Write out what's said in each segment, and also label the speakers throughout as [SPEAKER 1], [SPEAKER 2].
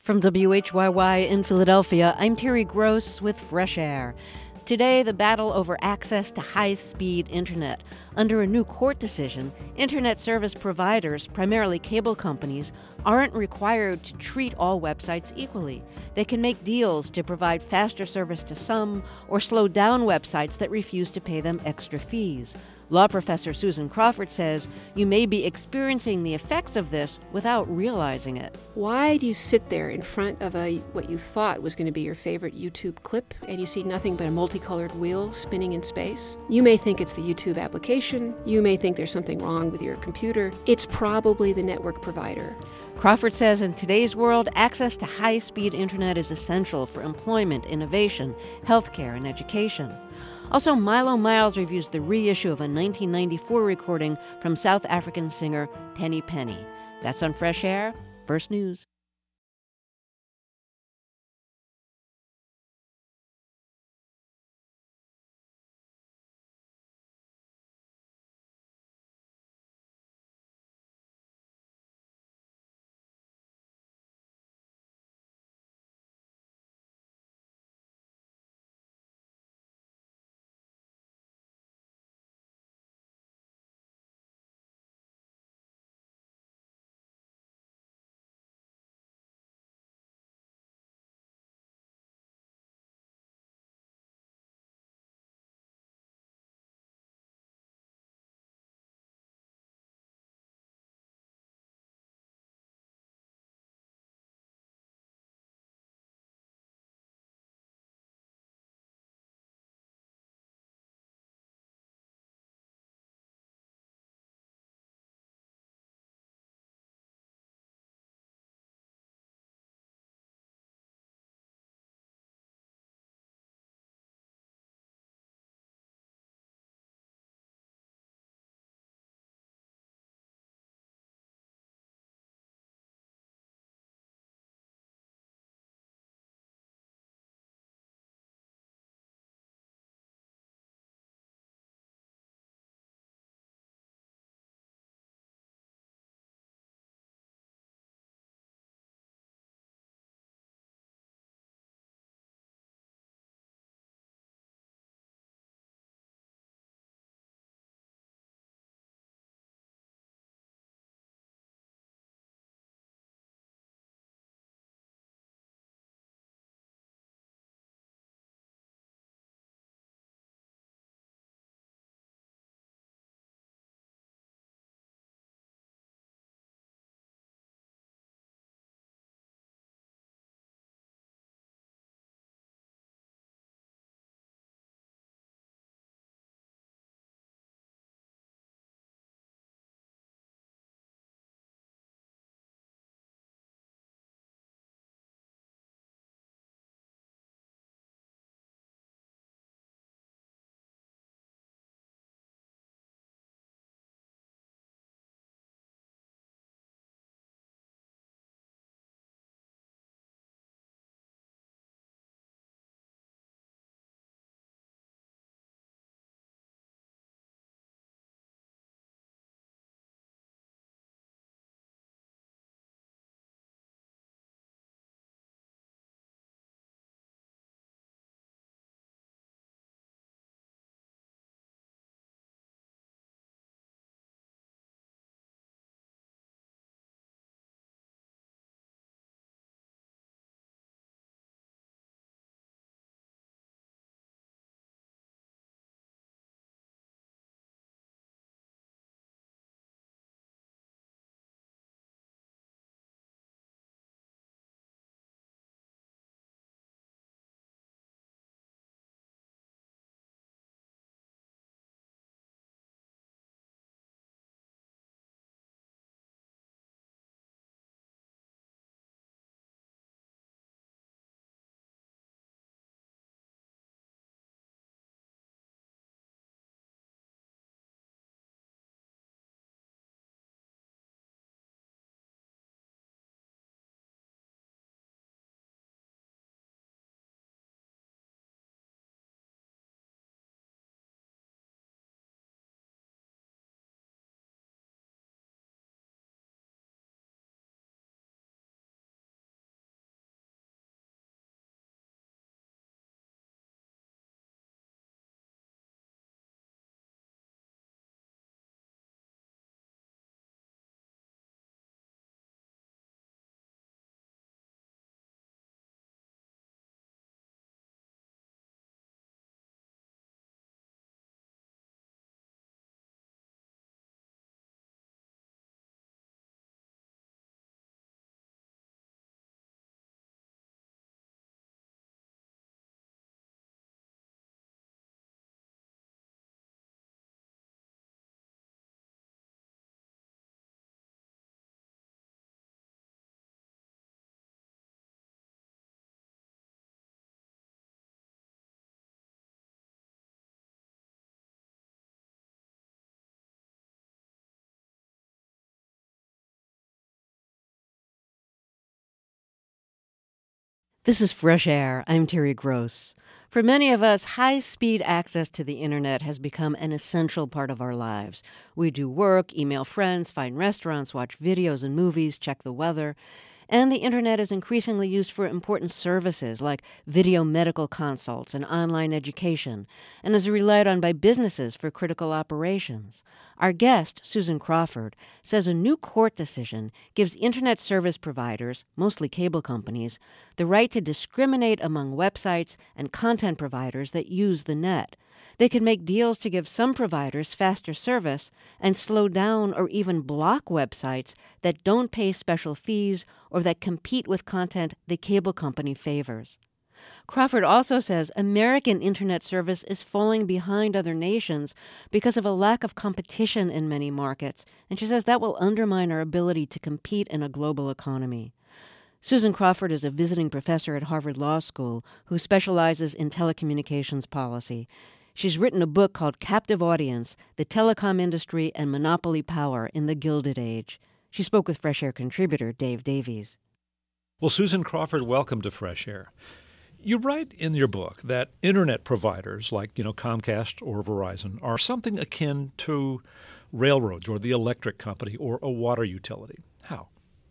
[SPEAKER 1] From WHYY in Philadelphia, I'm Terry Gross with Fresh Air. Today, the battle over access to high-speed internet. Under a new court decision, internet service providers, primarily cable companies, aren't required to treat all websites equally. They can make deals to provide faster service to some or slow down websites that refuse to pay them extra fees. Law professor Susan Crawford says you may be experiencing the effects of this without realizing it.
[SPEAKER 2] Why do you sit there in front of what you thought was going to be your favorite YouTube clip and you see nothing but a multicolored wheel spinning in space? You may think it's the YouTube application. You may think there's something wrong with your computer. It's probably the network provider.
[SPEAKER 1] Crawford says in today's world, access to high-speed internet is essential for employment, innovation, healthcare, and education. Also, Milo Miles reviews the reissue of a 1994 recording from South African singer Penny Penny. That's on Fresh Air, First News. This is Fresh Air. I'm Terry Gross. For many of us, high-speed access to the internet has become an essential part of our lives. We do work, email friends, find restaurants, watch videos and movies, check the weather. And the internet is increasingly used for important services like video medical consults and online education, and is relied on by businesses for critical operations. Our guest, Susan Crawford, says a new court decision gives internet service providers, mostly cable companies, the right to discriminate among websites and content providers that use the net. They can make deals to give some providers faster service and slow down or even block websites that don't pay special fees or that compete with content the cable company favors. Crawford also says American internet service is falling behind other nations because of a lack of competition in many markets, and she says that will undermine our ability to compete in a global economy. Susan Crawford is a visiting professor at Harvard Law School who specializes in telecommunications policy. She's written a book called Captive Audience, The Telecom Industry and Monopoly Power in the Gilded Age. She spoke with Fresh Air contributor Dave Davies.
[SPEAKER 3] Well, Susan Crawford, welcome to Fresh Air. You write in your book that internet providers like, Comcast or Verizon are something akin to railroads or the electric company or a water utility. How?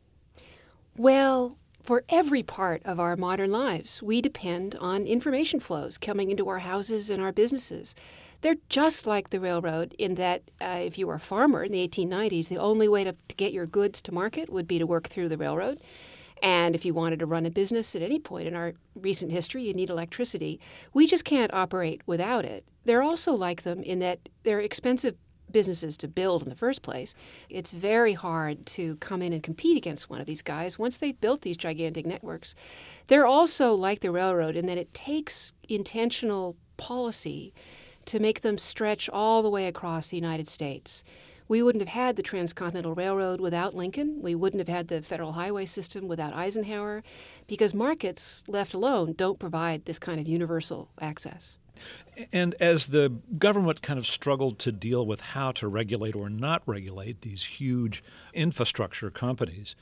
[SPEAKER 2] Well, for every part of our modern lives, we depend on information flows coming into our houses and our businesses. They're just like the railroad in that if you were a farmer in the 1890s, the only way to get your goods to market would be to work through the railroad. And if you wanted to run a business at any point in our recent history, you need electricity. We just can't operate without it. They're also like them in that they're expensive businesses to build in the first place. It's very hard to come in and compete against one of these guys once they've built these gigantic networks. They're also like the railroad in that it takes intentional policy to make them stretch all the way across the United States. We wouldn't have had the Transcontinental Railroad without Lincoln. We wouldn't have had the federal highway system without Eisenhower, because markets, left alone, don't provide this kind of universal access.
[SPEAKER 3] And as the government kind of struggled to deal with how to regulate or not regulate these huge infrastructure companies,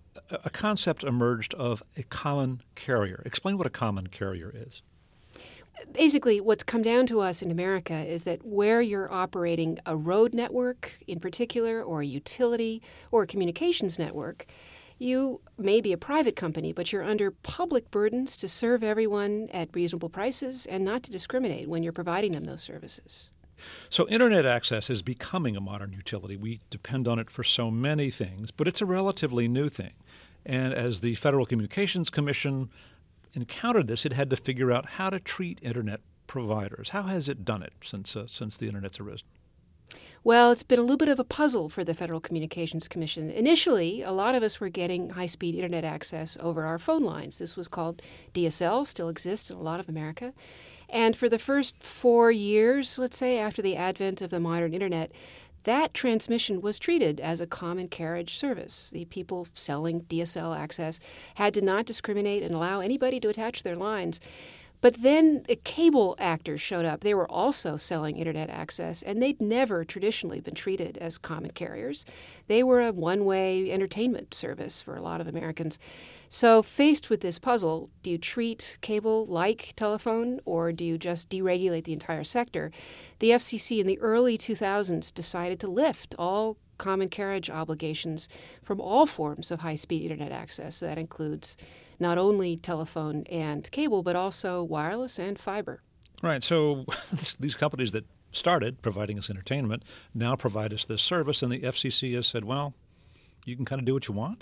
[SPEAKER 3] a concept emerged of a common carrier. Explain what a common carrier is.
[SPEAKER 2] Basically, what's come down to us in America is that where you're operating a road network in particular, or a utility, or a communications network, you may be a private company, but you're under public burdens to serve everyone at reasonable prices and not to discriminate when you're providing them those services.
[SPEAKER 3] So internet access is becoming a modern utility. We depend on it for so many things, but it's a relatively new thing. And as the Federal Communications Commission encountered this, it had to figure out how to treat internet providers. How has it done it since the internet's arisen?
[SPEAKER 2] Well, it's been a little bit of a puzzle for the Federal Communications Commission. Initially, a lot of us were getting high-speed internet access over our phone lines. This was called DSL, still exists in a lot of America. And for the first 4 years, let's say, after the advent of the modern internet, that transmission was treated as a common carriage service. The people selling DSL access had to not discriminate and allow anybody to attach their lines. But then cable actors showed up. They were also selling internet access, and they'd never traditionally been treated as common carriers. They were a one-way entertainment service for a lot of Americans. So faced with this puzzle, do you treat cable like telephone, or do you just deregulate the entire sector? The FCC in the early 2000s decided to lift all common carriage obligations from all forms of high-speed internet access. That includes not only telephone and cable, but also wireless and fiber.
[SPEAKER 3] Right. So these companies that started providing us entertainment now provide us this service, and the FCC has said, well, you can kind of do what you want?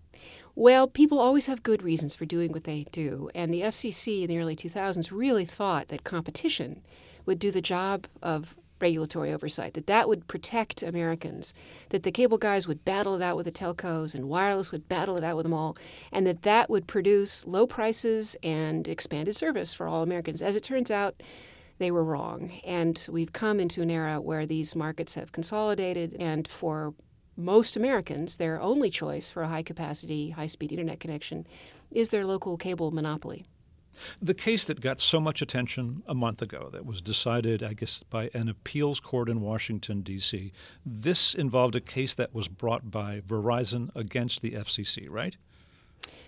[SPEAKER 2] Well, people always have good reasons for doing what they do, and the FCC in the early 2000s really thought that competition would do the job of regulatory oversight, that would protect Americans, that the cable guys would battle it out with the telcos and wireless would battle it out with them all, and that would produce low prices and expanded service for all Americans. As it turns out, they were wrong, and we've come into an era where these markets have consolidated, and for most Americans, their only choice for a high-capacity, high-speed internet connection is their local cable monopoly.
[SPEAKER 3] The case that got so much attention a month ago that was decided, I guess, by an appeals court in Washington, D.C., this involved a case that was brought by Verizon against the FCC, right?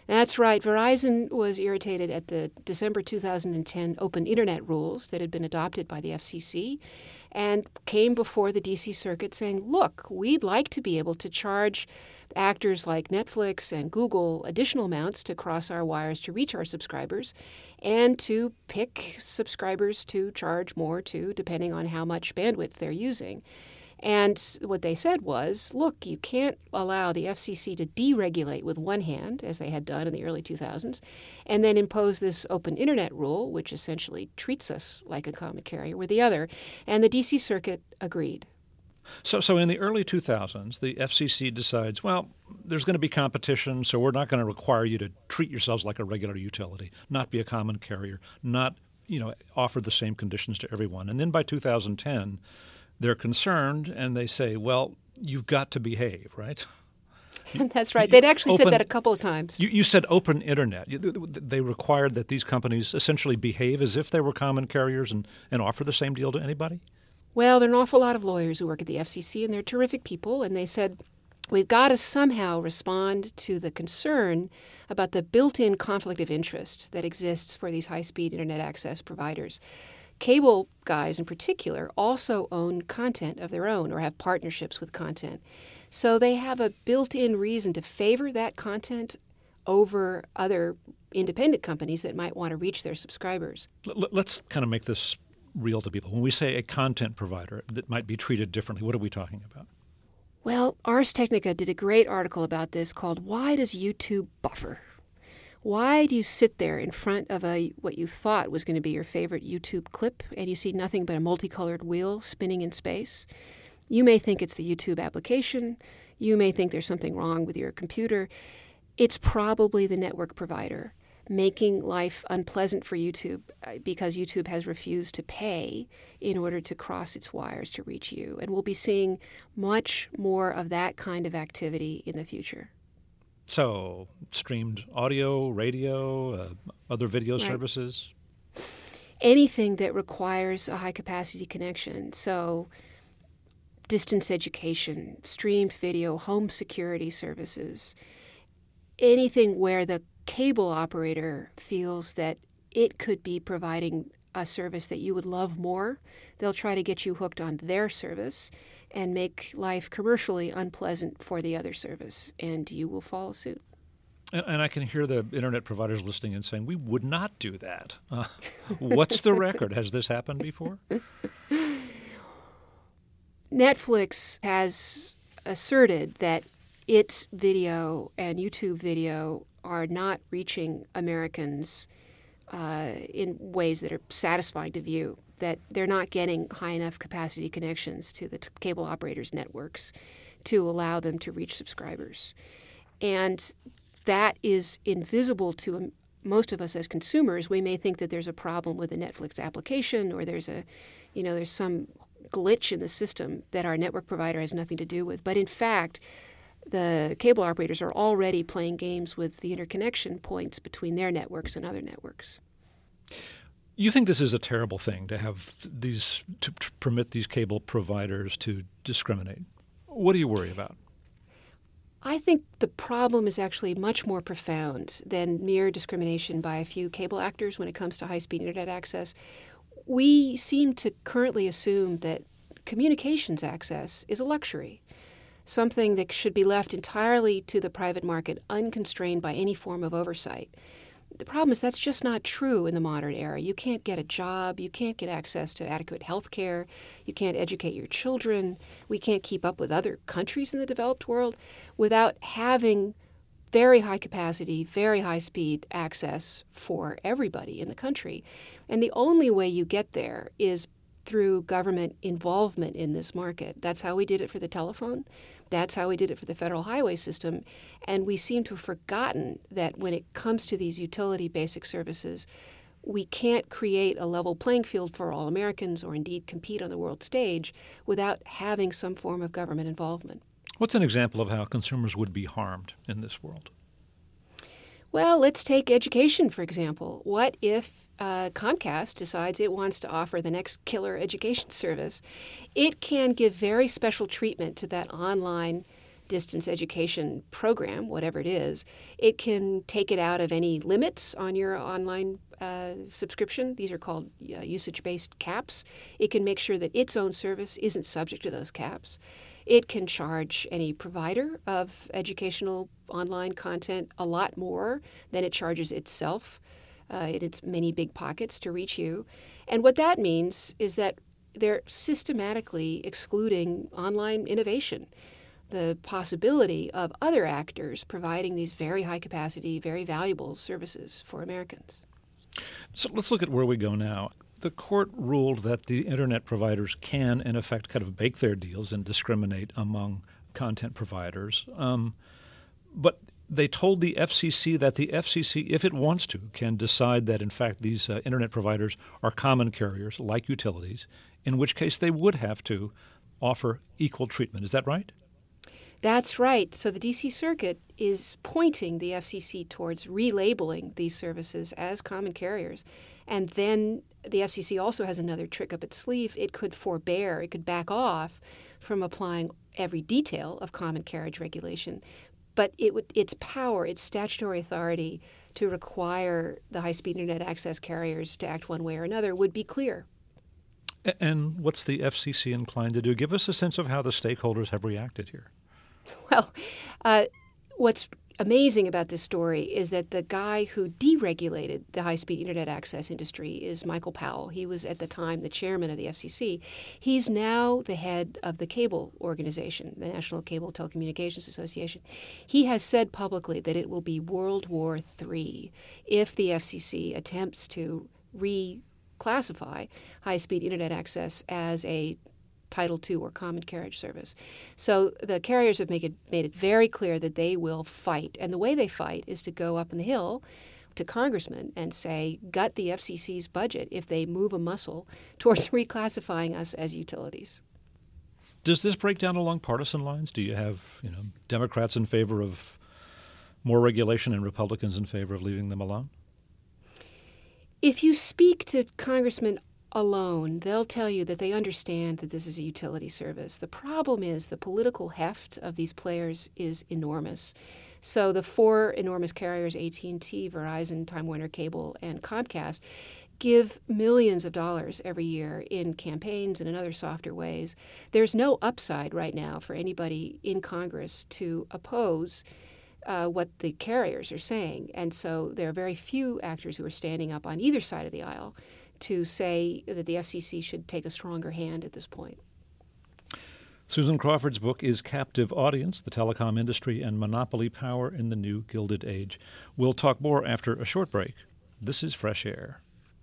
[SPEAKER 2] That's right. Verizon was irritated at the December 2010 open internet rules that had been adopted by the FCC and came before the D.C. Circuit saying, look, we'd like to be able to charge actors like Netflix and Google additional amounts to cross our wires to reach our subscribers and to pick subscribers to charge more to, depending on how much bandwidth they're using. And what they said was, look, you can't allow the FCC to deregulate with one hand, as they had done in the early 2000s, and then impose this open internet rule, which essentially treats us like a common carrier, with the other. And the D.C. Circuit agreed.
[SPEAKER 3] So in the early 2000s, the FCC decides, well, there's going to be competition, so we're not going to require you to treat yourselves like a regular utility, not be a common carrier, not offer the same conditions to everyone. And then by 2010, they're concerned and they say, well, you've got to behave, right?
[SPEAKER 2] That's right. They'd actually said that a couple of times.
[SPEAKER 3] You said open internet. They required that these companies essentially behave as if they were common carriers and offer the same deal to anybody?
[SPEAKER 2] Well, there are an awful lot of lawyers who work at the FCC, and they're terrific people, and they said, we've got to somehow respond to the concern about the built-in conflict of interest that exists for these high-speed internet access providers. Cable guys in particular also own content of their own or have partnerships with content. So they have a built-in reason to favor that content over other independent companies that might want to reach their subscribers.
[SPEAKER 3] Let's kind of make this real to people. When we say a content provider that might be treated differently, what are we talking about?
[SPEAKER 2] Well, Ars Technica did a great article about this called Why Does YouTube Buffer? Why do you sit there in front of what you thought was going to be your favorite YouTube clip and you see nothing but a multicolored wheel spinning in space? You may think it's the YouTube application. You may think there's something wrong with your computer. It's probably the network provider making life unpleasant for YouTube because YouTube has refused to pay in order to cross its wires to reach you. And we'll be seeing much more of that kind of activity in the future.
[SPEAKER 3] So streamed audio, radio, other video services?
[SPEAKER 2] Anything that requires a high-capacity connection. So distance education, streamed video, home security services, anything where the cable operator feels that it could be providing a service that you would love more, they'll try to get you hooked on their service and make life commercially unpleasant for the other service, and you will follow suit.
[SPEAKER 3] And I can hear the internet providers listening and saying, we would not do that. What's the record? Has this happened before?
[SPEAKER 2] Netflix has asserted that its video and YouTube video are not reaching Americans in ways that are satisfying to view, that they're not getting high enough capacity connections to the cable operators' networks to allow them to reach subscribers. And that is invisible to most of us as consumers. We may think that there's a problem with the Netflix application or there's some glitch in the system that our network provider has nothing to do with. But in fact, the cable operators are already playing games with the interconnection points between their networks and other networks.
[SPEAKER 3] You think this is a terrible thing to have to permit these cable providers to discriminate? What do you worry about?
[SPEAKER 2] I think the problem is actually much more profound than mere discrimination by a few cable actors when it comes to high-speed internet access. We seem to currently assume that communications access is a luxury, something that should be left entirely to the private market, unconstrained by any form of oversight. The problem is that's just not true in the modern era. You can't get a job. You can't get access to adequate health care. You can't educate your children. We can't keep up with other countries in the developed world without having very high capacity, very high speed access for everybody in the country. And the only way you get there is through government involvement in this market. That's how we did it for the telephone. That's how we did it for the federal highway system. And we seem to have forgotten that when it comes to these utility basic services, we can't create a level playing field for all Americans or indeed compete on the world stage without having some form of government involvement.
[SPEAKER 3] What's an example of how consumers would be harmed in this world?
[SPEAKER 2] Well, let's take education, for example. What if Comcast decides it wants to offer the next killer education service? It can give very special treatment to that online distance education program, whatever it is, it can take it out of any limits on your online subscription. These are called usage-based caps. It can make sure that its own service isn't subject to those caps. It can charge any provider of educational online content a lot more than it charges itself in its many big pockets to reach you. And what that means is that they're systematically excluding online innovation, the possibility of other actors providing these very high capacity, very valuable services for Americans.
[SPEAKER 3] So let's look at where we go now. The court ruled that the internet providers can, in effect, kind of bake their deals and discriminate among content providers. But they told the FCC that the FCC, if it wants to, can decide that, in fact, these internet providers are common carriers like utilities, in which case they would have to offer equal treatment. Is that right?
[SPEAKER 2] That's right. So the D.C. Circuit is pointing the FCC towards relabeling these services as common carriers. And then the FCC also has another trick up its sleeve. It could forbear, it could back off from applying every detail of common carriage regulation. But its power, its statutory authority to require the high-speed internet access carriers to act one way or another would be clear.
[SPEAKER 3] And what's the FCC inclined to do? Give us a sense of how the stakeholders have reacted here.
[SPEAKER 2] Well, what's amazing about this story is that the guy who deregulated the high-speed internet access industry is Michael Powell. He was at the time the chairman of the FCC. He's now the head of the cable organization, the National Cable Telecommunications Association. He has said publicly that it will be World War III if the FCC attempts to reclassify high-speed internet access as a Title II or common carriage service. So the carriers have made it very clear that they will fight. And the way they fight is to go up on the Hill to congressmen and say, gut the FCC's budget if they move a muscle towards reclassifying us as utilities.
[SPEAKER 3] Does this break down along partisan lines? Do you have Democrats in favor of more regulation and Republicans in favor of leaving them alone?
[SPEAKER 2] If you speak to congressmen alone, they'll tell you that they understand that this is a utility service. The problem is the political heft of these players is enormous. So the four enormous carriers, AT&T, Verizon, Time Warner Cable, and Comcast, give millions of dollars every year in campaigns and in other softer ways. There's no upside right now for anybody in Congress to oppose what the carriers are saying. And so there are very few actors who are standing up on either side of the aisle to say that the FCC should take a stronger hand at this point.
[SPEAKER 3] Susan Crawford's book is Captive Audience, the Telecom Industry and Monopoly Power in the New Gilded Age. We'll talk more after a short break. This is Fresh Air.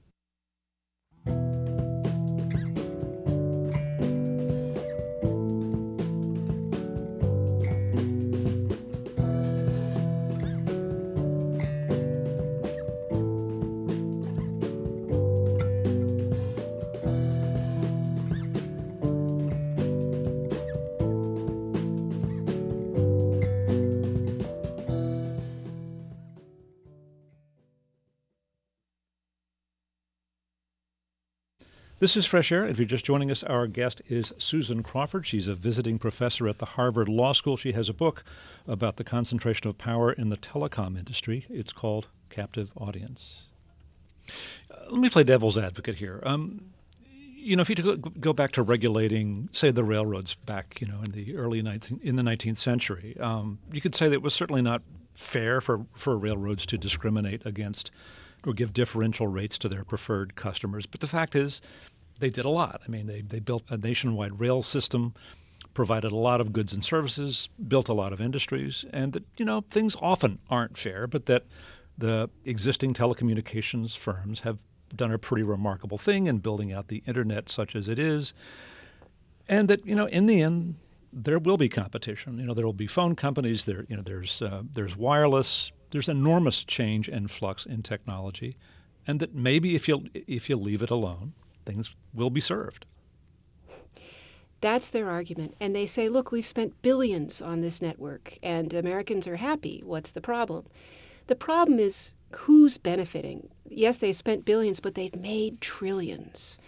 [SPEAKER 3] This is Fresh Air. If you're just joining us, our guest is Susan Crawford. She's a visiting professor at the Harvard Law School. She has a book about the concentration of power in the telecom industry. It's called Captive Audience. Let me play devil's advocate here. If you go back to regulating, say, the railroads back, in the early 19th century, you could say that it was certainly not fair for railroads to discriminate against or give differential rates to their preferred customers. But the fact is, they did a lot. I mean, they built a nationwide rail system, provided a lot of goods and services, built a lot of industries, and that, things often aren't fair, but that the existing telecommunications firms have done a pretty remarkable thing in building out the internet such as it is, and that, in the end, there will be competition. There will be phone companies, there's wireless, there's enormous change and flux in technology, and that maybe if you leave it alone, things will be served.
[SPEAKER 2] That's their argument. And they say, look, we've spent billions on this network, and Americans are happy. What's the problem? The problem is who's benefiting. Yes, they spent billions, but they've made trillions.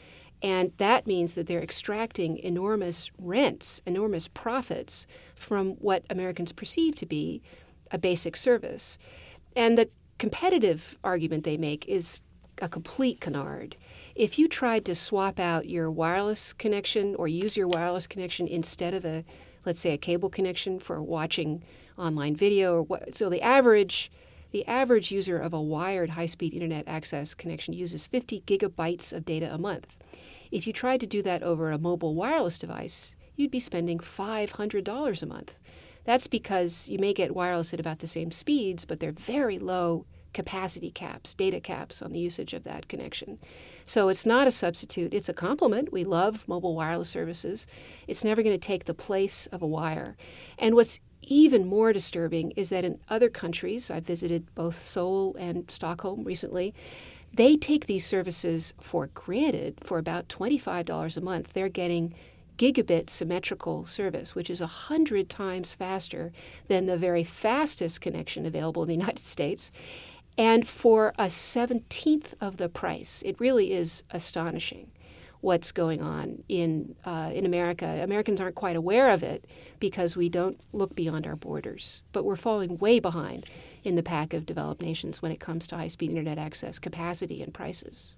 [SPEAKER 2] And that means that they're extracting enormous rents, enormous profits from what Americans perceive to be a basic service. And the competitive argument they make is a complete canard. If you tried to swap out your wireless connection or use your wireless connection instead of let's say a cable connection for watching online video, so the average user of a wired high-speed internet access connection uses 50 gigabytes of data a month. If you tried to do that over a mobile wireless device, you'd be spending $500 a month. That's because you may get wireless at about the same speeds, but they're very low capacity caps, data caps on the usage of that connection. So it's not a substitute. It's a complement. We love mobile wireless services. It's never going to take the place of a wire. And what's even more disturbing is that in other countries, I've visited both Seoul and Stockholm recently, they take these services for granted for about $25 a month. They're getting gigabit symmetrical service, which is 100 times faster than the very fastest connection available in the United States. And for a 17th of the price. It really is astonishing what's going on in America. Americans aren't quite aware of it because we don't look beyond our borders. But we're falling way behind in the pack of developed nations when it comes to high-speed internet access, capacity, and prices.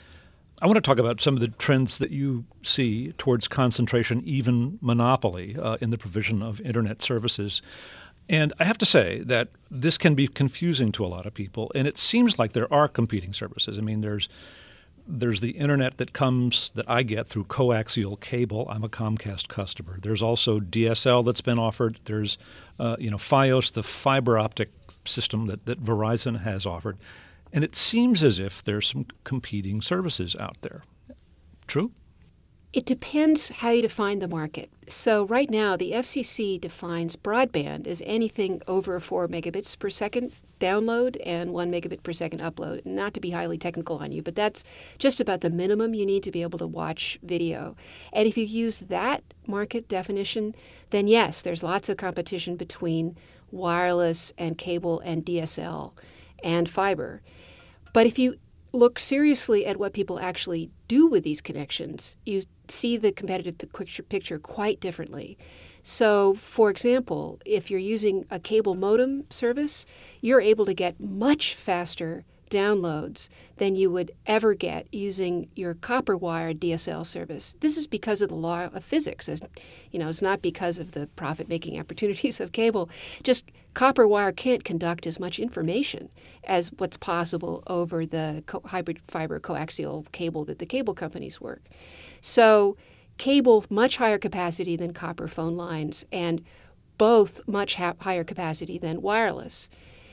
[SPEAKER 3] I want to talk about some of the trends that you see towards concentration, even monopoly, in the provision of internet services. And I have to say that this can be confusing to a lot of people, and it seems like there are competing services. I mean, there's the internet that I get through coaxial cable. I'm a Comcast customer. There's also DSL that's been offered. There's Fios, the fiber optic system that Verizon has offered. And it seems as if there's some competing services out there. True?
[SPEAKER 2] It depends how you define the market. So right now, the FCC defines broadband as anything over 4 megabits per second download and 1 megabit per second upload. Not to be highly technical on you, but that's just about the minimum you need to be able to watch video. And if you use that market definition, then yes, there's lots of competition between wireless and cable and DSL and fiber. But if you look seriously at what people actually do with these connections, you see the competitive picture quite differently. So, for example, if you're using a cable modem service, you're able to get much faster downloads than you would ever get using your copper wire DSL service. This is because of the law of physics. It's not because of the profit-making opportunities of cable. Just copper wire can't conduct as much information as what's possible over the hybrid fiber coaxial cable that the cable companies work. So cable, much higher capacity than copper phone lines, and both much higher capacity than wireless.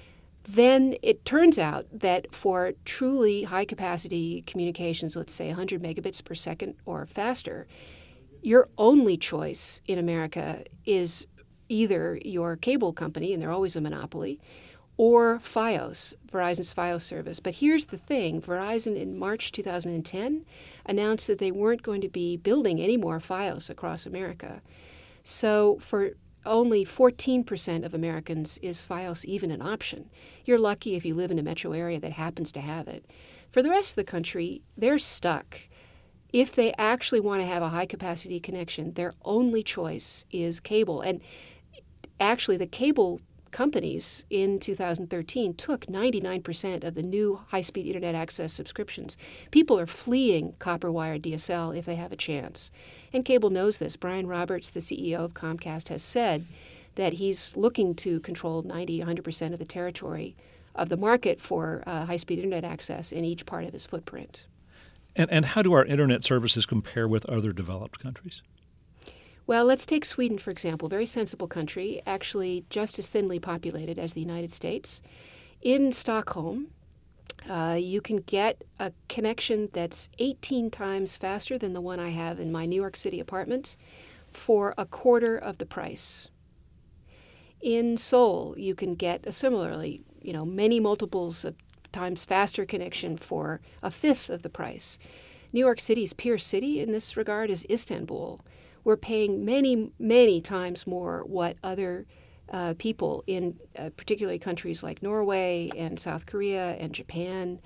[SPEAKER 2] Then it turns out that for truly high-capacity communications, let's say 100 megabits per second or faster, your only choice in America is either your cable company, and they're always a monopoly, or Fios, Verizon's Fios service. But here's the thing. Verizon in March 2010 announced that they weren't going to be building any more Fios across America. So for only 14% of Americans is Fios even an option. You're lucky if you live in a metro area that happens to have it. For the rest of the country, they're stuck. If they actually want to have a high-capacity connection, their only choice is cable. And actually, the cable companies in 2013 took 99% of the new high-speed internet access subscriptions. People are fleeing copper wire DSL if they have a chance. And cable knows this. Brian Roberts, the CEO of Comcast, has said that he's looking to control 100% of the territory of the market for high-speed internet access in each part of his footprint.
[SPEAKER 3] And how do our internet services compare with other developed countries?
[SPEAKER 2] Well, let's take Sweden, for example, very sensible country, actually just as thinly populated as the United States. In Stockholm, you can get a connection that's 18 times faster than the one I have in my New York City apartment for a quarter of the price. In Seoul, you can get a similarly, many multiples of times faster connection for a fifth of the price. New York City's peer city in this regard is Istanbul. We're paying many, many times more what other people in particularly countries like Norway and South Korea and Japan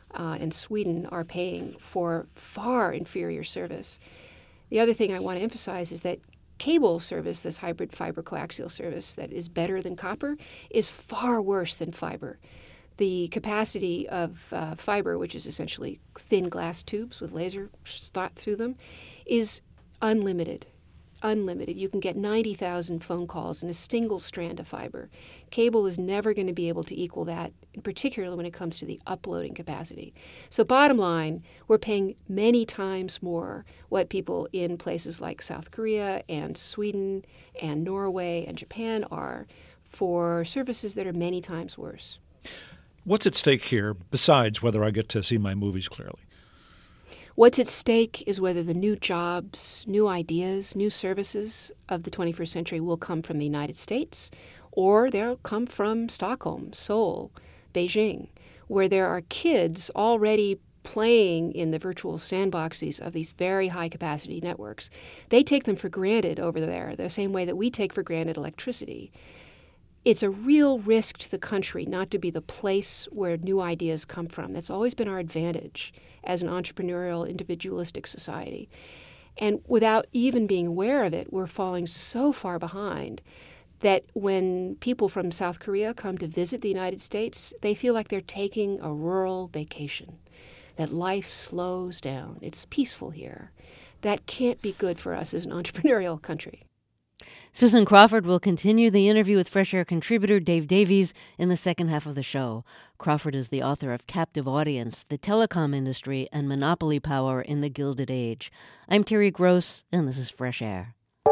[SPEAKER 2] and Sweden are paying for far inferior service. The other thing I want to emphasize is that cable service, this hybrid fiber coaxial service that is better than copper, is far worse than fiber. The capacity of fiber, which is essentially thin glass tubes with laser shot through them, is unlimited. Unlimited. You can get 90,000 phone calls in a single strand of fiber. Cable is never going to be able to equal that, particularly when it comes to the uploading capacity. So bottom line, we're paying many times more what people in places like South Korea and Sweden and Norway and Japan are for services that are many times worse.
[SPEAKER 3] What's at stake here besides whether I get to see my movies clearly?
[SPEAKER 2] What's at stake is whether the new jobs, new ideas, new services of the 21st century will come from the United States, or they'll come from Stockholm, Seoul, Beijing, where there are kids already playing in the virtual sandboxes of these very high-capacity networks. They take them for granted over there, the same way that we take for granted electricity. It's a real risk to the country not to be the place where new ideas come from. That's always been our advantage as an entrepreneurial, individualistic society. And without even being aware of it, we're falling so far behind that when people from South Korea come to visit the United States, they feel like they're taking a rural vacation, that life slows down. It's peaceful here. That can't be good for us as an entrepreneurial country.
[SPEAKER 1] Susan Crawford will continue the interview with Fresh Air contributor Dave Davies in the second half of the show. Crawford is the author of Captive Audience, The Telecom Industry and Monopoly Power in the Gilded Age. I'm Terry Gross, and this is Fresh Air.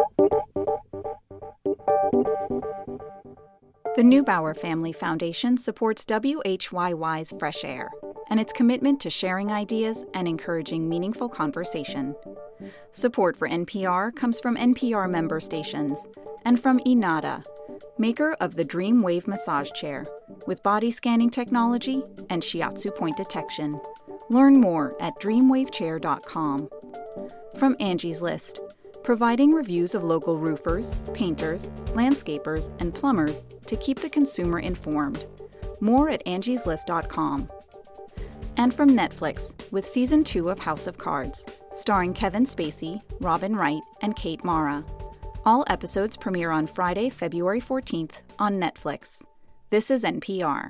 [SPEAKER 4] The Neubauer Family Foundation supports WHYY's Fresh Air and its commitment to sharing ideas and encouraging meaningful conversation. Support for NPR comes from NPR member stations and from Inada, maker of the Dreamwave massage chair with body scanning technology and shiatsu point detection. Learn more at dreamwavechair.com. From Angie's List, providing reviews of local roofers, painters, landscapers, and plumbers to keep the consumer informed. More at angieslist.com. And from Netflix, with Season 2 of House of Cards, starring Kevin Spacey, Robin Wright, and Kate Mara. All episodes premiere on Friday, February 14th on Netflix. This is NPR.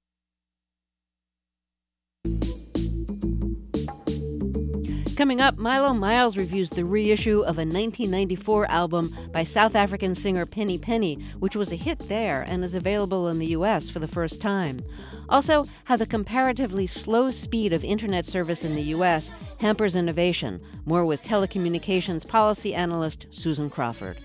[SPEAKER 1] Coming up, Milo Miles reviews the reissue of a 1994 album by South African singer Penny Penny, which was a hit there and is available in the U.S. for the first time. Also, how the comparatively slow speed of internet service in the U.S. hampers innovation. More with telecommunications policy analyst Susan Crawford.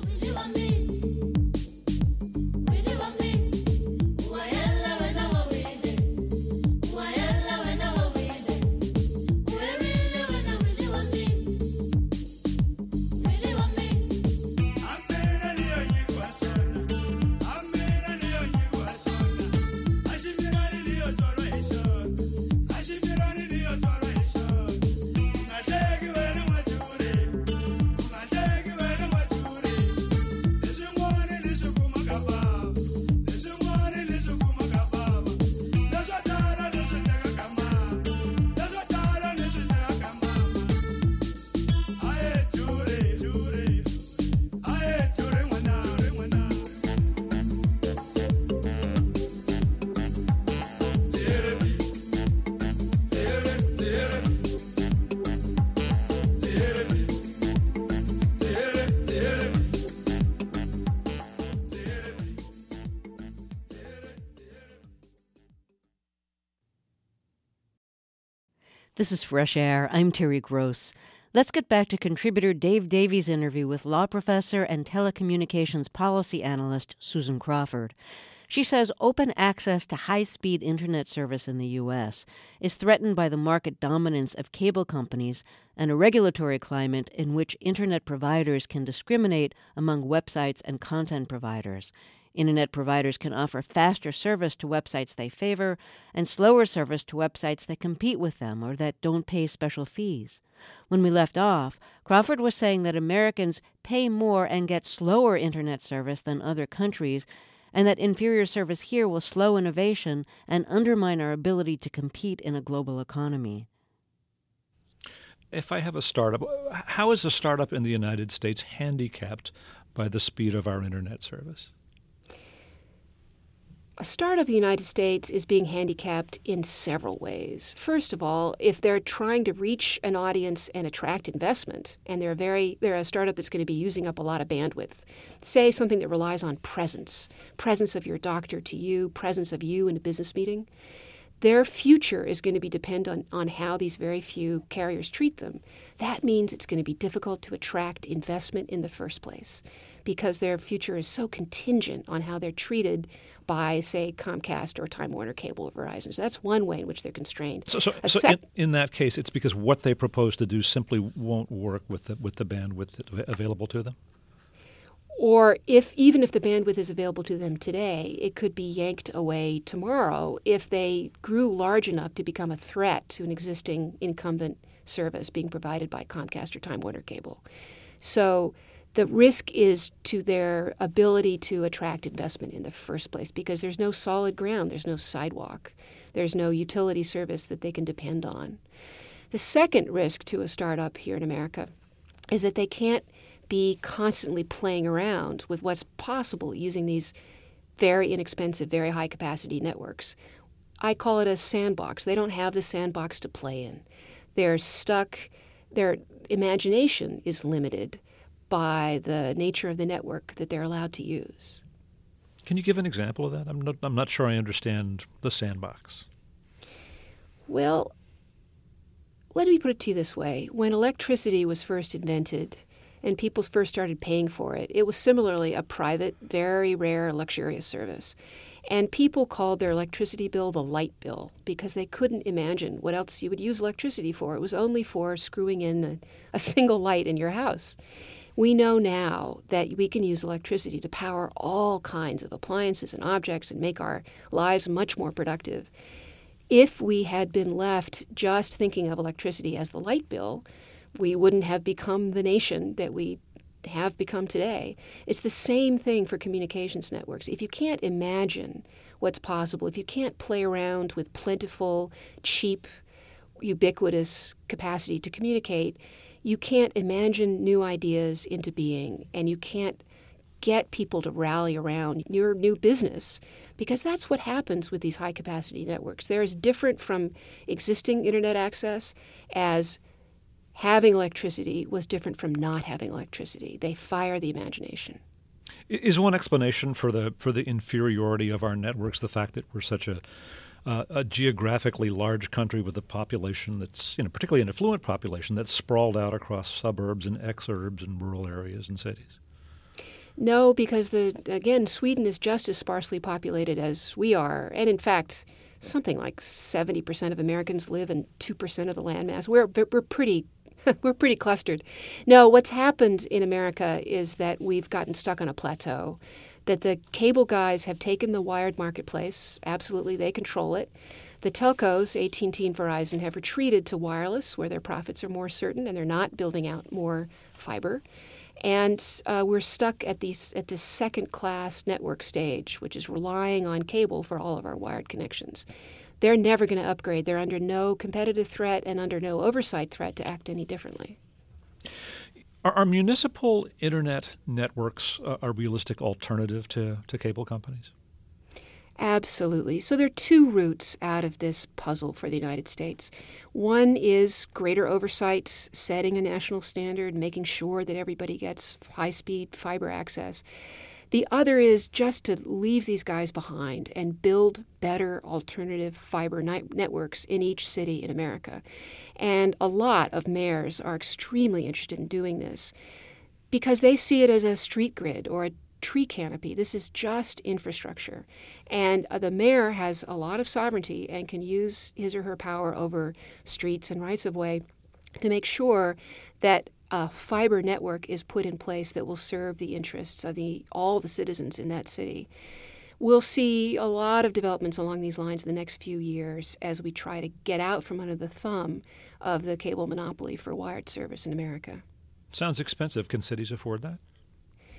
[SPEAKER 1] This is Fresh Air. I'm Terry Gross. Let's get back to contributor Dave Davies' interview with law professor and telecommunications policy analyst Susan Crawford. She says open access to high-speed internet service in the U.S. is threatened by the market dominance of cable companies and a regulatory climate in which internet providers can discriminate among websites and content providers. Internet providers can offer faster service to websites they favor and slower service to websites that compete with them or that don't pay special fees. When we left off, Crawford was saying that Americans pay more and get slower internet service than other countries, and that inferior service here will slow innovation and undermine our ability to compete in a global economy.
[SPEAKER 3] If I have a startup, how is a startup in the United States handicapped by the speed of our internet service?
[SPEAKER 2] A startup in the United States is being handicapped in several ways. First of all, if they're trying to reach an audience and attract investment, and they're a startup that's going to be using up a lot of bandwidth, say something that relies on presence of your doctor to you, presence of you in a business meeting, their future is going to be dependent on how these very few carriers treat them. That means it's going to be difficult to attract investment in the first place because their future is so contingent on how they're treated by, say, Comcast or Time Warner Cable or Verizon. So that's one way in which they're constrained.
[SPEAKER 3] So in that case, it's because what they propose to do simply won't work with the bandwidth available to them?
[SPEAKER 2] Or even if the bandwidth is available to them today, it could be yanked away tomorrow if they grew large enough to become a threat to an existing incumbent service being provided by Comcast or Time Warner Cable. So the risk is to their ability to attract investment in the first place because there's no solid ground, there's no sidewalk, there's no utility service that they can depend on. The second risk to a startup here in America is that they can't be constantly playing around with what's possible using these very inexpensive, very high-capacity networks. I call it a sandbox. They don't have the sandbox to play in. They're stuck. Their imagination is limited by the nature of the network that they're allowed to use.
[SPEAKER 3] Can you give an example of that? I'm not sure I understand the sandbox.
[SPEAKER 2] Well, let me put it to you this way. When electricity was first invented, and people first started paying for it, it was similarly a private, very rare, luxurious service. And people called their electricity bill the light bill because they couldn't imagine what else you would use electricity for. It was only for screwing in a single light in your house. We know now that we can use electricity to power all kinds of appliances and objects and make our lives much more productive. If we had been left just thinking of electricity as the light bill, we wouldn't have become the nation that we have become today. It's the same thing for communications networks. If you can't imagine what's possible, if you can't play around with plentiful, cheap, ubiquitous capacity to communicate, you can't imagine new ideas into being, and you can't get people to rally around your new business, because that's what happens with these high-capacity networks. They're as different from existing internet access as having electricity was different from not having electricity. They fire the imagination.
[SPEAKER 3] Is one explanation for the inferiority of our networks the fact that we're such a geographically large country with a population that's, particularly an affluent population that's sprawled out across suburbs and exurbs and rural areas and cities?
[SPEAKER 2] No, because Sweden is just as sparsely populated as we are, and in fact, something like 70% of Americans live in 2% of the landmass. We're pretty we're pretty clustered. No, what's happened in America is that we've gotten stuck on a plateau, that the cable guys have taken the wired marketplace. Absolutely, they control it. The telcos, AT&T and Verizon, have retreated to wireless, where their profits are more certain, and they're not building out more fiber. And we're stuck at this second-class network stage, which is relying on cable for all of our wired connections. They're never going to upgrade. They're under no competitive threat and under no oversight threat to act any differently.
[SPEAKER 3] Are municipal internet networks a realistic alternative to cable companies?
[SPEAKER 2] Absolutely. So there are two routes out of this puzzle for the United States. One is greater oversight, setting a national standard, making sure that everybody gets high-speed fiber access. The other is just to leave these guys behind and build better alternative fiber networks in each city in America. And a lot of mayors are extremely interested in doing this because they see it as a street grid or a tree canopy. This is just infrastructure. And the mayor has a lot of sovereignty and can use his or her power over streets and rights of way to make sure that a fiber network is put in place that will serve the interests of all the citizens in that city. We'll see a lot of developments along these lines in the next few years as we try to get out from under the thumb of the cable monopoly for wired service in America.
[SPEAKER 3] Sounds expensive. Can cities afford that?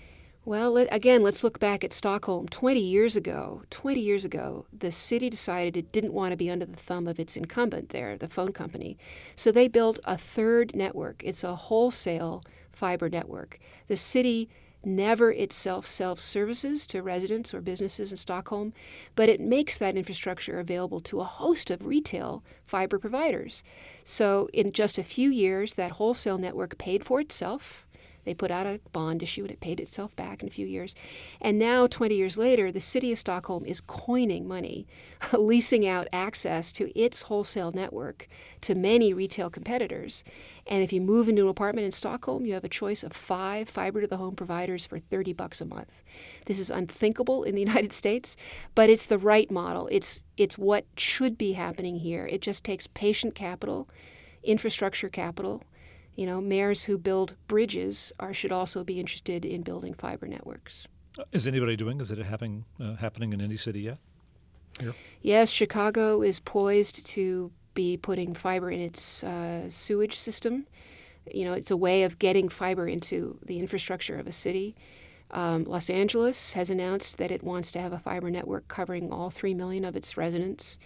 [SPEAKER 2] Well, again, let's look back at Stockholm. 20 years ago, the city decided it didn't want to be under the thumb of its incumbent there, the phone company. So they built a third network. It's a wholesale fiber network. The city never itself sells services to residents or businesses in Stockholm, but it makes that infrastructure available to a host of retail fiber providers. So in just a few years, that wholesale network paid for itself. They put out a bond issue and it paid itself back in a few years. And now, 20 years later, the city of Stockholm is coining money, leasing out access to its wholesale network to many retail competitors. And if you move into an apartment in Stockholm, you have a choice of 5 fiber-to-the-home providers for $30 a month. This is unthinkable in the United States, but it's the right model. It's what should be happening here. It just takes patient capital, infrastructure capital. You know, mayors who build bridges should also be interested in building fiber networks.
[SPEAKER 3] Is anybody doing? Is it happening in any city yet? Here?
[SPEAKER 2] Yes, Chicago is poised to be putting fiber in its sewage system. You know, it's a way of getting fiber into the infrastructure of a city. Los Angeles has announced that it wants to have a fiber network covering all 3 million of its residents.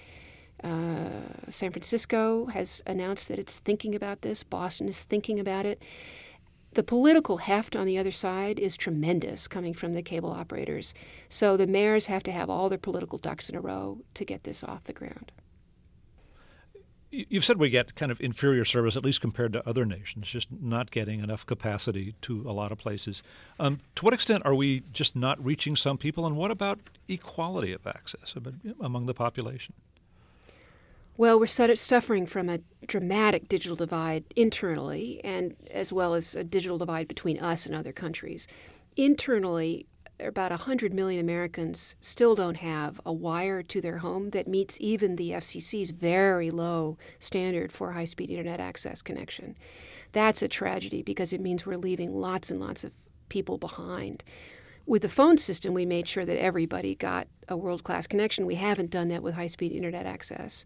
[SPEAKER 2] San Francisco has announced that it's thinking about this. Boston is thinking about it. The political heft on the other side is tremendous coming from the cable operators. So the mayors have to have all their political ducks in a row to get this off the ground.
[SPEAKER 3] You've said we get kind of inferior service, at least compared to other nations, just not getting enough capacity to a lot of places. To what extent are we just not reaching some people, and what about equality of access among the population?
[SPEAKER 2] Well, we're suffering from a dramatic digital divide internally, and as well as a digital divide between us and other countries. Internally, about 100 million Americans still don't have a wire to their home that meets even the FCC's very low standard for high-speed internet access connection. That's a tragedy because it means we're leaving lots and lots of people behind. With the phone system, we made sure that everybody got a world-class connection. We haven't done that with high-speed internet access.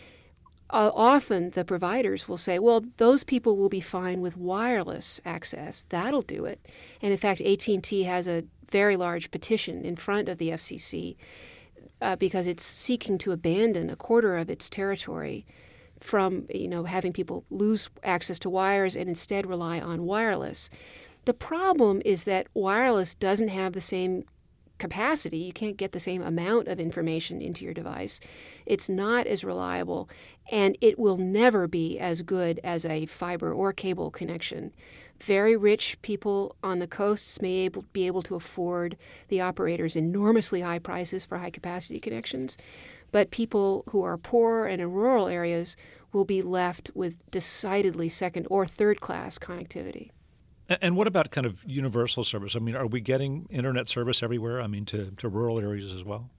[SPEAKER 2] Often the providers will say, well, those people will be fine with wireless access. That'll do it. And in fact, AT&T has a very large petition in front of the FCC because it's seeking to abandon a quarter of its territory from, having people lose access to wires and instead rely on wireless. The problem is that wireless doesn't have the same capacity. You can't get the same amount of information into your device. It's not as reliable, and it will never be as good as a fiber or cable connection. Very rich people on the coasts may be able to afford the operators' enormously high prices for high-capacity connections, but people who are poor and in rural areas will be left with decidedly second- or third-class connectivity.
[SPEAKER 3] And what about kind of universal service? I mean, are we getting internet service everywhere? I mean, to rural areas as well?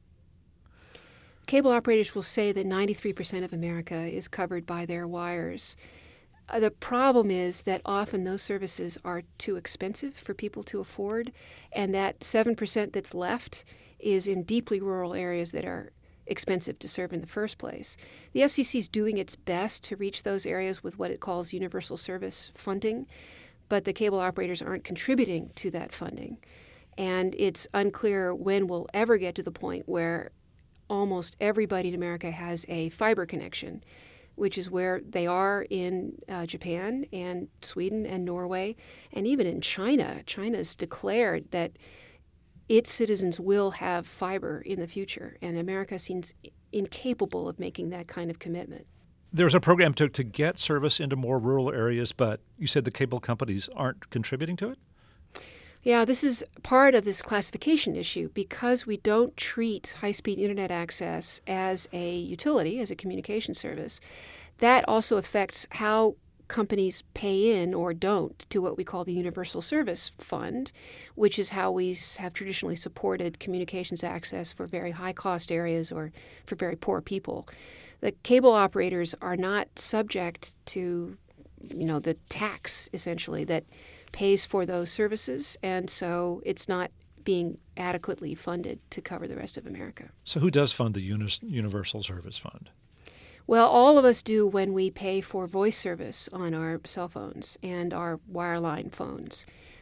[SPEAKER 2] Cable operators will say that 93% of America is covered by their wires. The problem is that often those services are too expensive for people to afford, and that 7% that's left is in deeply rural areas that are expensive to serve in the first place. The FCC is doing its best to reach those areas with what it calls universal service funding, but the cable operators aren't contributing to that funding. And it's unclear when we'll ever get to the point where almost everybody in America has a fiber connection, which is where they are in Japan and Sweden and Norway, and even in China. China's declared that its citizens will have fiber in the future, and America seems incapable of making that kind of commitment.
[SPEAKER 3] There's a program to get service into more rural areas, but you said the cable companies aren't contributing to it?
[SPEAKER 2] Yeah, this is part of this classification issue because we don't treat high-speed internet access as a utility, as a communication service. That also affects how companies pay in or don't to what we call the Universal Service Fund, which is how we have traditionally supported communications access for very high-cost areas or for very poor people. The cable operators are not subject to, the tax, essentially, that pays for those services, and so it's not being adequately funded to cover the rest of America.
[SPEAKER 3] So who does fund the Universal Service Fund?
[SPEAKER 2] Well, all of us do when we pay for voice service on our cell phones and our wireline phones.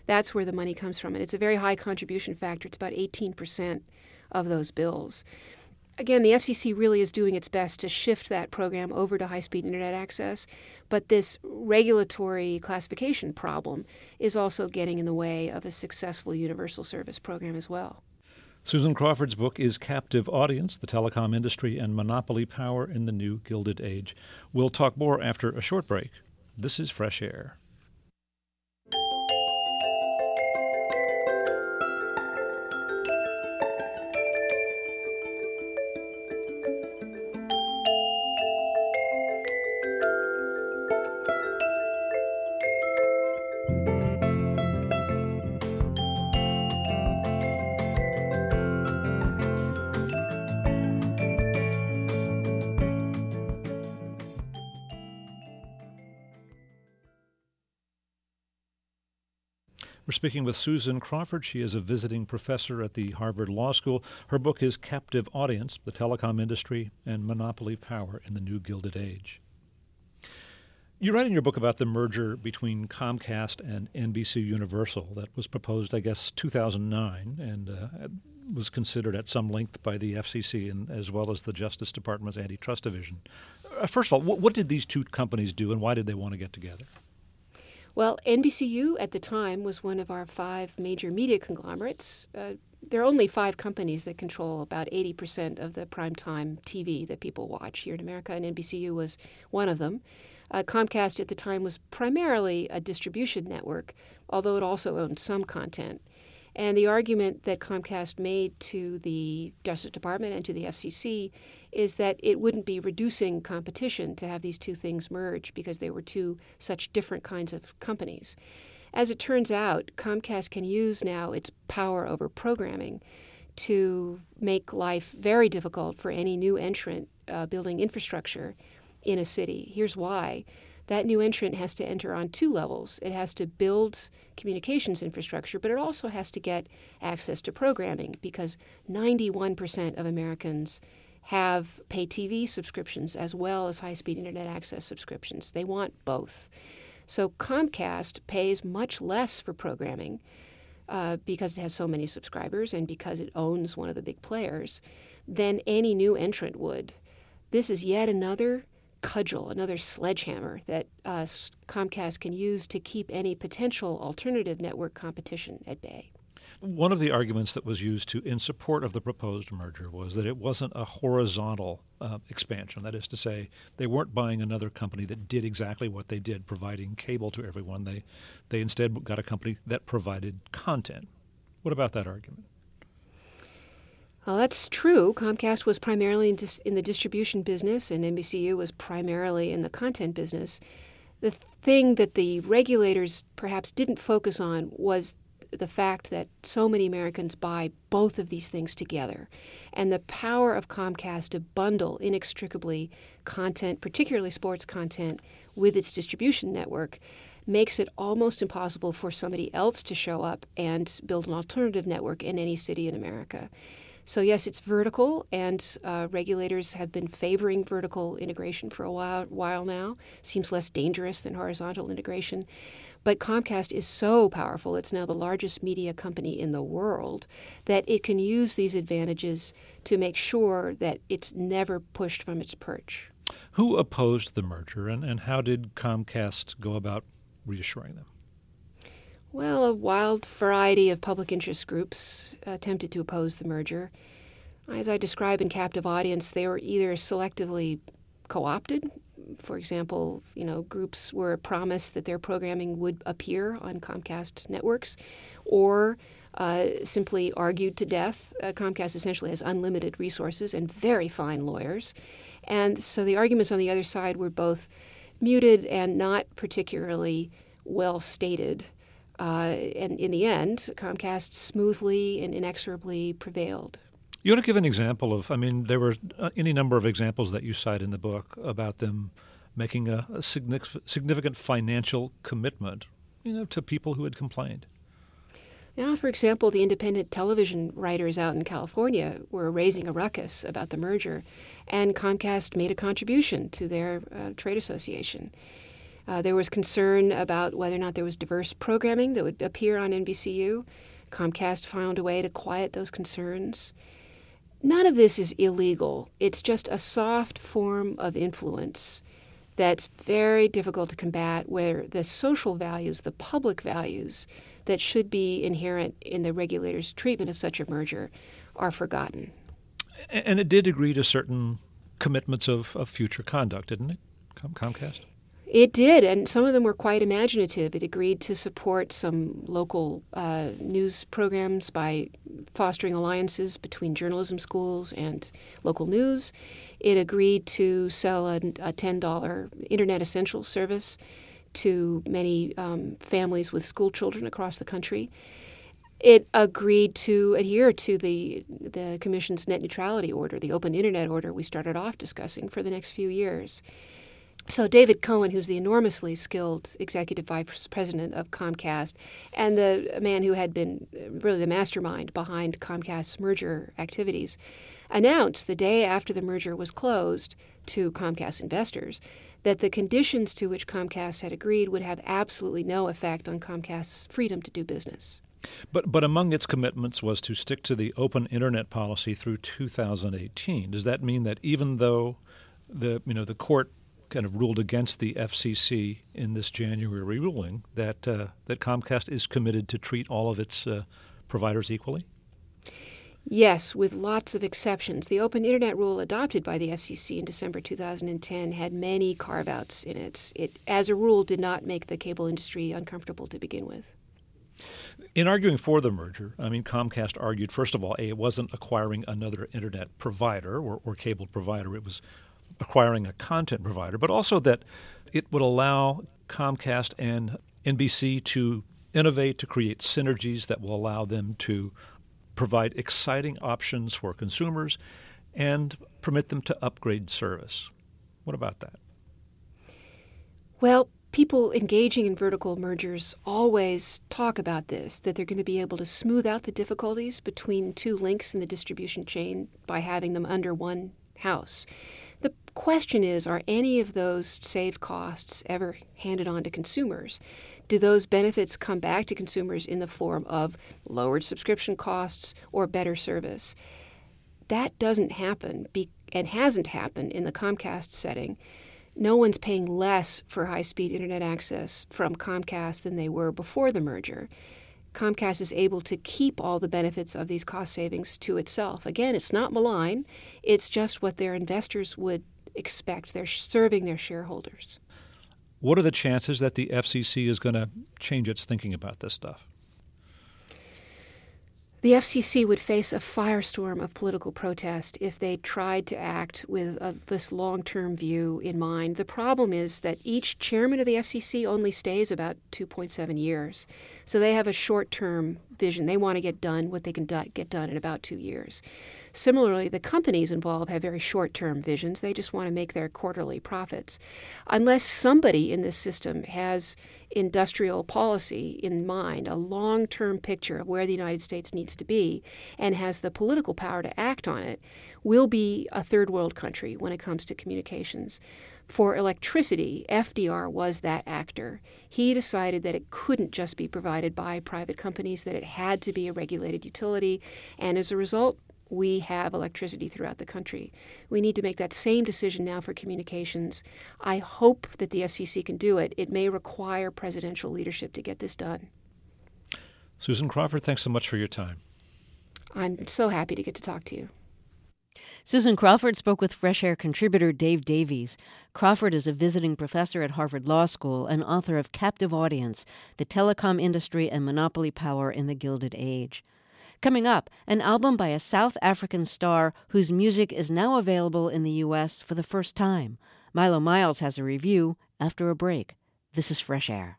[SPEAKER 2] That's where the money comes from. And it's a very high contribution factor. It's about 18% of those bills. Again, the FCC really is doing its best to shift that program over to high-speed internet access, but this regulatory classification problem is also getting in the way of a successful universal service program as well.
[SPEAKER 3] Susan Crawford's book is Captive Audience, the Telecom Industry and Monopoly Power in the New Gilded Age. We'll talk more after a short break. This is Fresh Air. We're speaking with Susan Crawford. She is a visiting professor at the Harvard Law School. Her book is Captive Audience, the Telecom Industry and Monopoly Power in the New Gilded Age. You write in your book about the merger between Comcast and NBC Universal that was proposed, I guess, 2009 and was considered at some length by the FCC and as well as the Justice Department's Antitrust Division. First of all, what did these two companies do and why did they want to get together?
[SPEAKER 2] Well, NBCU at the time was one of our 5 major media conglomerates. There are only 5 companies that control about 80% of the primetime TV that people watch here in America, and NBCU was one of them. Comcast at the time was primarily a distribution network, although it also owned some content. And the argument that Comcast made to the Justice Department and to the FCC is that it wouldn't be reducing competition to have these two things merge because they were two such different kinds of companies. As it turns out, Comcast can use now its power over programming to make life very difficult for any new entrant building infrastructure in a city. Here's why. That new entrant has to enter on 2 levels. It has to build communications infrastructure, but it also has to get access to programming because 91% of Americans have pay TV subscriptions as well as high-speed internet access subscriptions. They want both. So Comcast pays much less for programming because it has so many subscribers and because it owns one of the big players than any new entrant would. This is yet another cudgel, another sledgehammer that Comcast can use to keep any potential alternative network competition at bay.
[SPEAKER 3] One of the arguments that was used in support of the proposed merger was that it wasn't a horizontal expansion. That is to say, they weren't buying another company that did exactly what they did, providing cable to everyone. They instead got a company that provided content. What about that argument?
[SPEAKER 2] Well, that's true. Comcast was primarily in the distribution business, and NBCU was primarily in the content business. The thing that the regulators perhaps didn't focus on was the fact that so many Americans buy both of these things together. And the power of Comcast to bundle inextricably content, particularly sports content, with its distribution network makes it almost impossible for somebody else to show up and build an alternative network in any city in America. So yes, it's vertical, and regulators have been favoring vertical integration for a while now. Seems less dangerous than horizontal integration. But Comcast is so powerful, it's now the largest media company in the world, that it can use these advantages to make sure that it's never pushed from its perch.
[SPEAKER 3] Who opposed the merger, and how did Comcast go about reassuring them?
[SPEAKER 2] Well, a wild variety of public interest groups attempted to oppose the merger. As I describe in Captive Audience, they were either selectively co-opted. For example, groups were promised that their programming would appear on Comcast networks, or simply argued to death. Comcast essentially has unlimited resources and very fine lawyers. And so the arguments on the other side were both muted and not particularly well stated. And in the end, Comcast smoothly and inexorably prevailed.
[SPEAKER 3] You want to give an example of, there were any number of examples that you cite in the book about them making a significant financial commitment, to people who had complained.
[SPEAKER 2] Now, for example, the independent television writers out in California were raising a ruckus about the merger, and Comcast made a contribution to their trade association. There was concern about whether or not there was diverse programming that would appear on NBCU. Comcast found a way to quiet those concerns. None of this is illegal. It's just a soft form of influence that's very difficult to combat, where the social values, the public values that should be inherent in the regulator's treatment of such a merger are forgotten.
[SPEAKER 3] And it did agree to certain commitments of future conduct, didn't it, Comcast?
[SPEAKER 2] It did, and some of them were quite imaginative. It agreed to support some local news programs by fostering alliances between journalism schools and local news. It agreed to sell a $10 Internet Essentials service to many families with school children across the country. It agreed to adhere to the Commission's net neutrality order, the open Internet order we started off discussing for the next few years. So David Cohen, who's the enormously skilled executive vice president of Comcast and the man who had been really the mastermind behind Comcast's merger activities, announced the day after the merger was closed to Comcast investors that the conditions to which Comcast had agreed would have absolutely no effect on Comcast's freedom to do business.
[SPEAKER 3] But among its commitments was to stick to the open Internet policy through 2018. Does that mean that even though the court kind of ruled against the FCC in this January ruling, that Comcast is committed to treat all of its providers equally?
[SPEAKER 2] Yes, with lots of exceptions. The open Internet rule adopted by the FCC in December 2010 had many carve-outs in it. It, as a rule, did not make the cable industry uncomfortable to begin with.
[SPEAKER 3] In arguing for the merger, Comcast argued, first of all, it wasn't acquiring another Internet provider or cable provider. It was acquiring a content provider, but also that it would allow Comcast and NBC to innovate, to create synergies that will allow them to provide exciting options for consumers and permit them to upgrade service. What about that?
[SPEAKER 2] Well, people engaging in vertical mergers always talk about this, that they're going to be able to smooth out the difficulties between two links in the distribution chain by having them under one house. The question is, are any of those saved costs ever handed on to consumers? Do those benefits come back to consumers in the form of lowered subscription costs or better service? That doesn't happen and hasn't happened in the Comcast setting. No one's paying less for high-speed Internet access from Comcast than they were before the merger. Comcast is able to keep all the benefits of these cost savings to itself. Again, it's not malign. It's just what their investors would expect. They're serving their shareholders.
[SPEAKER 3] What are the chances that the FCC is going to change its thinking about this stuff?
[SPEAKER 2] The FCC would face a firestorm of political protest if they tried to act with this long-term view in mind. The problem is that each chairman of the FCC only stays about 2.7 years. So they have a short-term vision. They want to get done what they can get done in about 2 years. Similarly, the companies involved have very short-term visions. They just want to make their quarterly profits. Unless somebody in this system has industrial policy in mind, a long-term picture of where the United States needs to be, and has the political power to act on it, we'll be a third world country when it comes to communications. For electricity, FDR was that actor. He decided that it couldn't just be provided by private companies, that it had to be a regulated utility, and as a result, we have electricity throughout the country. We need to make that same decision now for communications. I hope that the FCC can do it. It may require presidential leadership to get this done.
[SPEAKER 3] Susan Crawford, thanks so much for your time.
[SPEAKER 2] I'm so happy to get to talk to you.
[SPEAKER 1] Susan Crawford spoke with Fresh Air contributor Dave Davies. Crawford is a visiting professor at Harvard Law School and author of Captive Audience, The Telecom Industry and Monopoly Power in the Gilded Age. Coming up, an album by a South African star whose music is now available in the U.S. for the first time. Milo Miles has a review after a break. This is Fresh Air.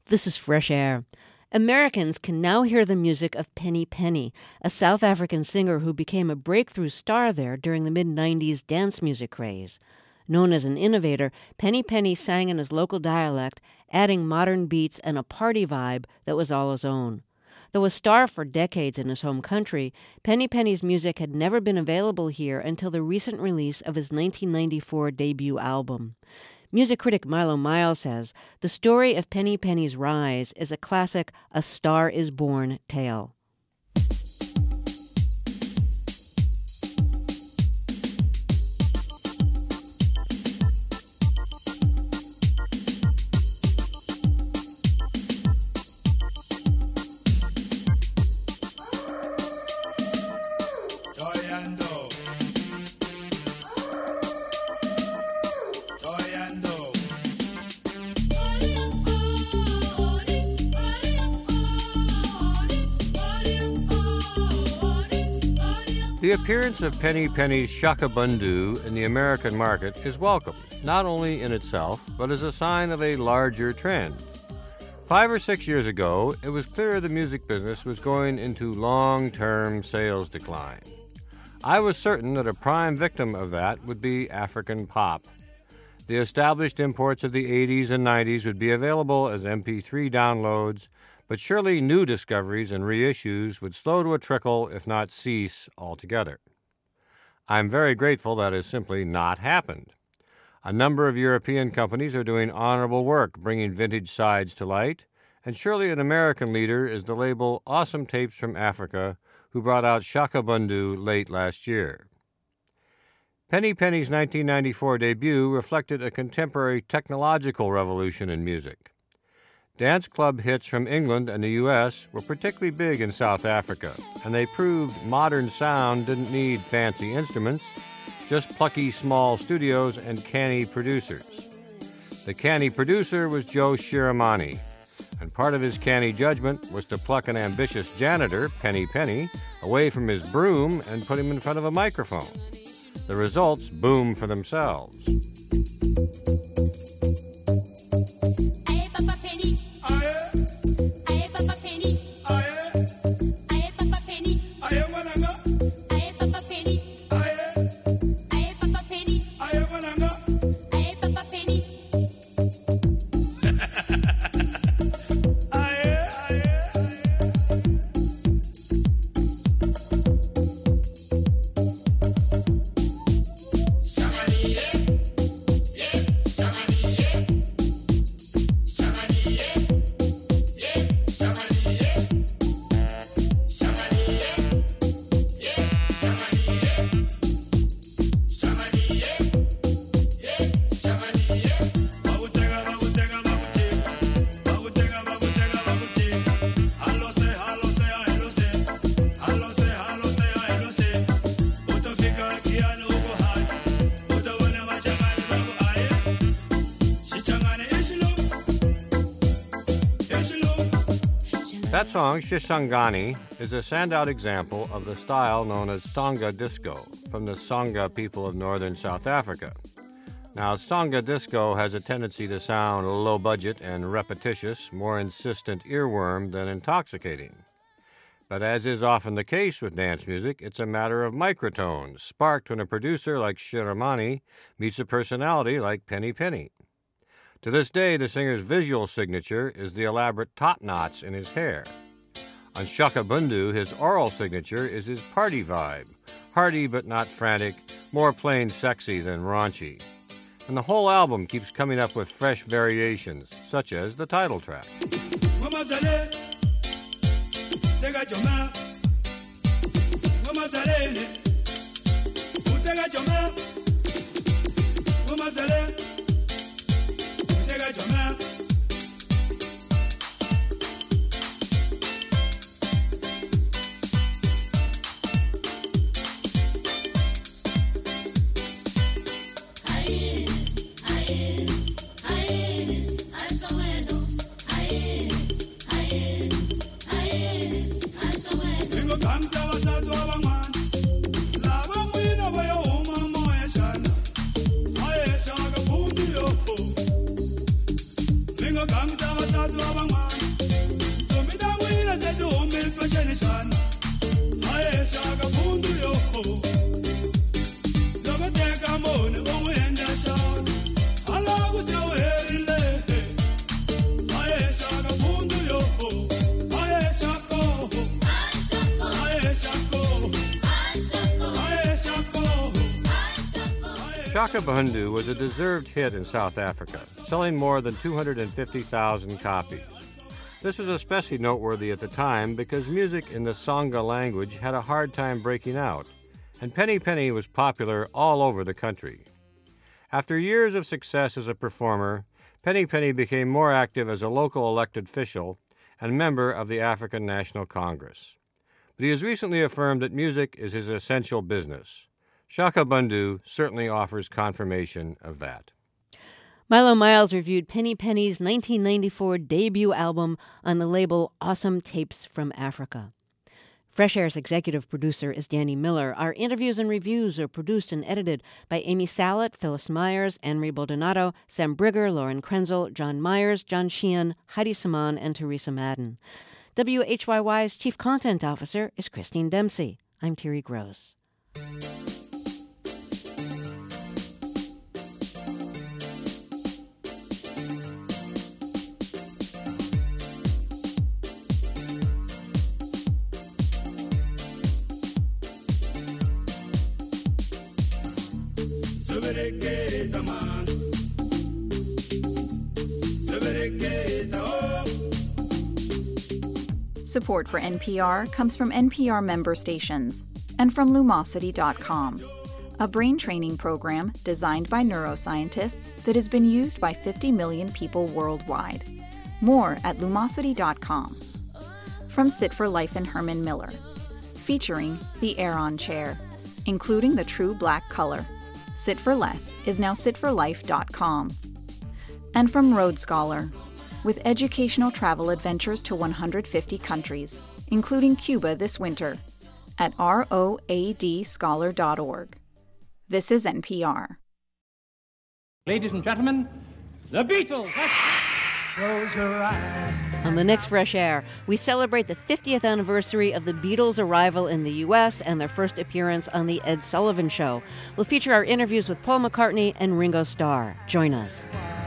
[SPEAKER 1] This is Fresh Air. Americans can now hear the music of Penny Penny, a South African singer who became a breakthrough star there during the mid-'90s dance music craze. Known as an innovator, Penny Penny sang in his local dialect, adding modern beats and a party vibe that was all his own. Though a star for decades in his home country, Penny Penny's music had never been available here until the recent release of his 1994 debut album. Music critic Milo Miles says, the story of Penny Penny's rise is a classic A Star is Born tale.
[SPEAKER 5] The appearance of Penny Penny's Shaka Bundu in the American market is welcome, not only in itself, but as a sign of a larger trend. 5 or 6 years ago, it was clear the music business was going into long-term sales decline. I was certain that a prime victim of that would be African pop. The established imports of the 80s and 90s would be available as MP3 downloads, but surely new discoveries and reissues would slow to a trickle, if not cease altogether. I'm very grateful that has simply not happened. A number of European companies are doing honorable work bringing vintage sides to light, and surely an American leader is the label Awesome Tapes from Africa, who brought out Shaka Bundu late last year. Penny Penny's 1994 debut reflected a contemporary technological revolution in music. Dance club hits from England and the U.S. were particularly big in South Africa, and they proved modern sound didn't need fancy instruments, just plucky small studios and canny producers. The canny producer was Joe Shiramani, and part of his canny judgment was to pluck an ambitious janitor, Penny Penny, away from his broom and put him in front of a microphone. The results boom for themselves. That song, Shishangani, is a standout example of the style known as Songa Disco from the Songa people of northern South Africa. Now, Songa Disco has a tendency to sound low-budget and repetitious, more insistent earworm than intoxicating. But as is often the case with dance music, it's a matter of microtones, sparked when a producer like Shiramani meets a personality like Penny Penny. To this day, the singer's visual signature is the elaborate top knots in his hair. On Shaka Bundu, his oral signature is his party vibe, hearty but not frantic, more plain sexy than raunchy. And the whole album keeps coming up with fresh variations, such as the title track.
[SPEAKER 6] Aye.
[SPEAKER 5] Shaka Bundu was a deserved hit in South Africa, selling more than 250,000 copies. This was especially noteworthy at the time because music in the Tsonga language had a hard time breaking out, and Penny Penny was popular all over the country. After years of success as a performer, Penny Penny became more active as a local elected official and member of the African National Congress. But he has recently affirmed that music is his essential business. Shaka Bundu certainly offers confirmation of that.
[SPEAKER 1] Milo Miles reviewed Penny Penny's 1994 debut album on the label Awesome Tapes from Africa. Fresh Air's executive producer is Danny Miller. Our interviews and reviews are produced and edited by Amy Salet, Phyllis Myers, Henry Baldonado, Sam Brigger, Lauren Krenzel, John Myers, John Sheehan, Heidi Saman, and Teresa Madden. WHYY's chief content officer is Christine Dempsey. I'm Terry Gross.
[SPEAKER 4] Support for NPR comes from NPR member stations and from Lumosity.com, a brain training program designed by neuroscientists that has been used by 50 million people worldwide. More at Lumosity.com. From Sit for Life and Herman Miller, featuring the Aeron chair, including the true black color. Sit for Less is now sitforlife.com. And from Road Scholar, with educational travel adventures to 150 countries, including Cuba this winter, at roadscholar.org. This is NPR.
[SPEAKER 6] Ladies and gentlemen, the Beatles! Close your eyes.
[SPEAKER 1] On the next Fresh Air, we celebrate the 50th anniversary of the Beatles' arrival in the U.S. and their first appearance on The Ed Sullivan Show. We'll feature our interviews with Paul McCartney and Ringo Starr. Join us.